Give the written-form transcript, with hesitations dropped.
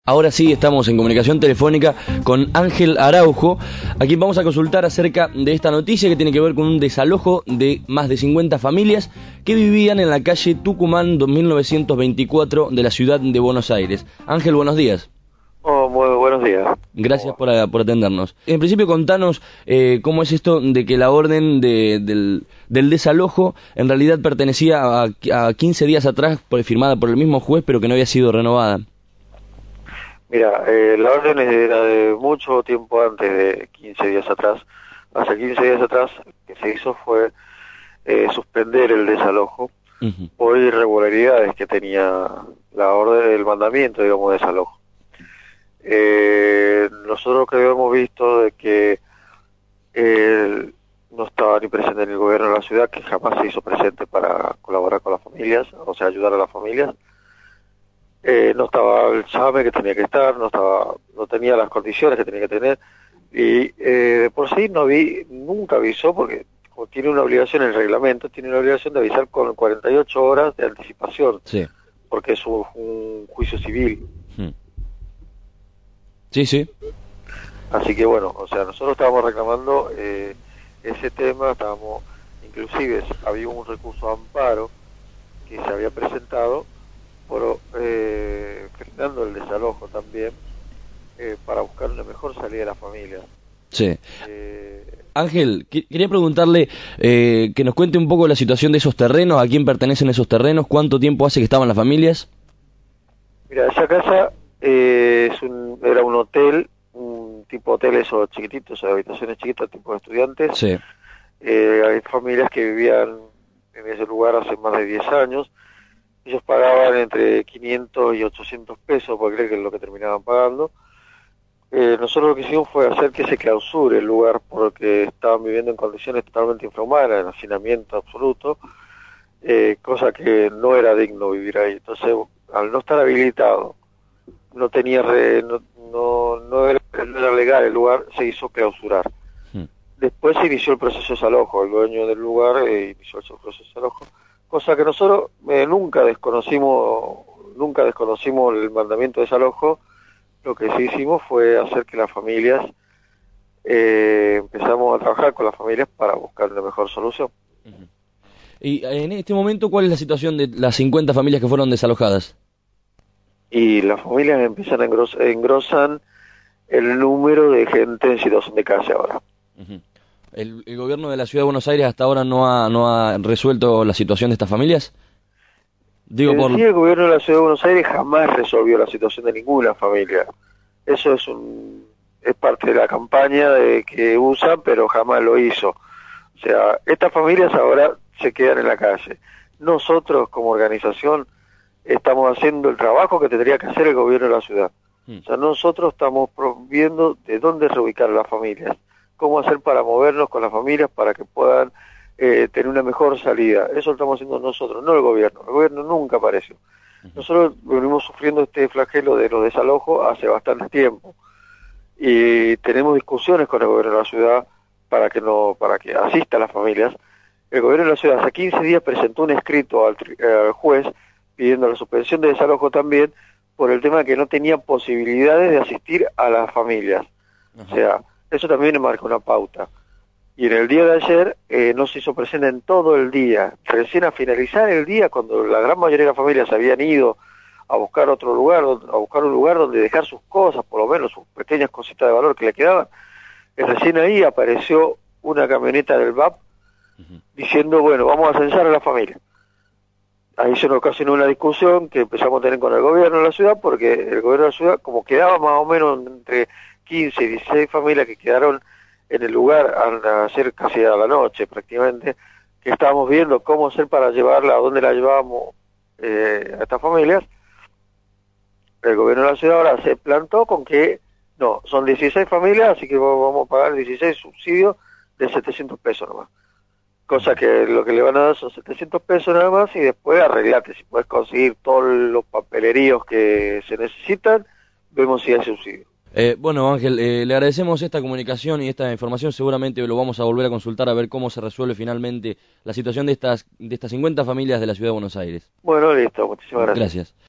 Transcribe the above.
Ahora sí, estamos en comunicación telefónica con Ángel Araujo, a quien vamos a consultar acerca de esta noticia que tiene que ver con un desalojo de más de 50 familias que vivían en la calle Tucumán 2924 de la ciudad de Buenos Aires. Ángel, buenos días. Oh, muy buenos días. Gracias por atendernos. En principio, contanos cómo es esto de que la orden del desalojo en realidad pertenecía a 15 días atrás, firmada por el mismo juez, pero que no había sido renovada. Mira, la orden era de mucho tiempo antes de 15 días atrás. Hace 15 días atrás lo que se hizo fue suspender el desalojo por irregularidades que tenía la orden del mandamiento, digamos, de desalojo. Nosotros que habíamos visto de que no estaba ni presente en el gobierno de la ciudad, que jamás se hizo presente para colaborar con las familias, o sea, ayudar a las familias. No estaba el SAME que tenía que estar, no tenía las condiciones que tenía que tener, y de por sí nunca avisó, porque como tiene una obligación, el reglamento tiene una obligación de avisar con 48 horas de anticipación, Sí. porque es un juicio civil. Sí, sí. Así que bueno, o sea, nosotros estábamos reclamando ese tema, inclusive había un recurso de amparo que se había presentado por frenando el desalojo también, para buscar una mejor salida de la familia. Sí. Ángel, quería preguntarle que nos cuente un poco la situación de esos terrenos, a quién pertenecen esos terrenos, cuánto tiempo hace que estaban las familias. Mira, esa casa era un hotel, un tipo hotel esos chiquititos, habitaciones chiquitas, tipo de estudiantes. Sí. Hay familias que vivían en ese lugar hace más de 10 años. Ellos pagaban entre 500 y 800 pesos, porque creo que es lo que terminaban pagando. Nosotros lo que hicimos fue hacer que se clausure el lugar, porque estaban viviendo en condiciones totalmente infrahumanas, en hacinamiento absoluto, cosa que no era digno vivir ahí. Entonces, al no estar habilitado, no era legal el lugar, se hizo clausurar. Después se inició el proceso de desalojo, el dueño del lugar inició el proceso de desalojo, cosa que nosotros nunca desconocimos el mandamiento de desalojo. Lo que sí hicimos fue hacer que las familias, empezamos a trabajar con las familias para buscar una mejor solución. Y en este momento, ¿cuál es la situación de las 50 familias que fueron desalojadas? Y las familias empiezan engrosan el número de gente en situación de calle ahora. ¿El gobierno de la Ciudad de Buenos Aires hasta ahora no ha resuelto la situación de estas familias? Sí, el gobierno de la Ciudad de Buenos Aires jamás resolvió la situación de ninguna familia. Eso es parte de la campaña que usan, pero jamás lo hizo. O sea, estas familias ahora se quedan en la calle. Nosotros, como organización, estamos haciendo el trabajo que tendría que hacer el gobierno de la ciudad. O sea, nosotros estamos viendo de dónde reubicar a las familias, cómo hacer para movernos con las familias para que puedan tener una mejor salida. Eso lo estamos haciendo nosotros, no el gobierno. El gobierno nunca apareció. Nosotros venimos sufriendo este flagelo de los desalojos hace bastante tiempo y tenemos discusiones con el gobierno de la ciudad para que asista a las familias. El gobierno de la ciudad hace 15 días presentó un escrito al juez pidiendo la suspensión de desalojo también por el tema de que no tenía posibilidades de asistir a las familias. O sea, eso también marca una pauta. Y en el día de ayer no se hizo presente en todo el día. Recién a finalizar el día, cuando la gran mayoría de las familias se habían ido a buscar otro lugar, a buscar un lugar donde dejar sus cosas, por lo menos sus pequeñas cositas de valor que le quedaban, recién ahí apareció una camioneta del VAP diciendo, bueno, vamos a censar a la familia. Ahí se nos ocasionó una discusión que empezamos a tener con el gobierno de la ciudad, porque el gobierno de la ciudad, como quedaba más o menos entre 15 y 16 familias que quedaron en el lugar a ser casi a la noche prácticamente, que estábamos viendo cómo hacer para llevarla, a dónde la llevábamos a estas familias, el gobierno de la ciudad ahora se plantó con que no, son 16 familias, así que vamos a pagar 16 subsidios de 700 pesos nomás. Cosa que lo que le van a dar son 700 pesos nada más y después arreglate, si puedes conseguir todos los papeleríos que se necesitan, vemos si hay subsidio. Bueno, Ángel, le agradecemos esta comunicación y esta información. Seguramente lo vamos a volver a consultar a ver cómo se resuelve finalmente la situación de estas 50 familias de la Ciudad de Buenos Aires. Bueno, listo, muchísimas gracias. Gracias.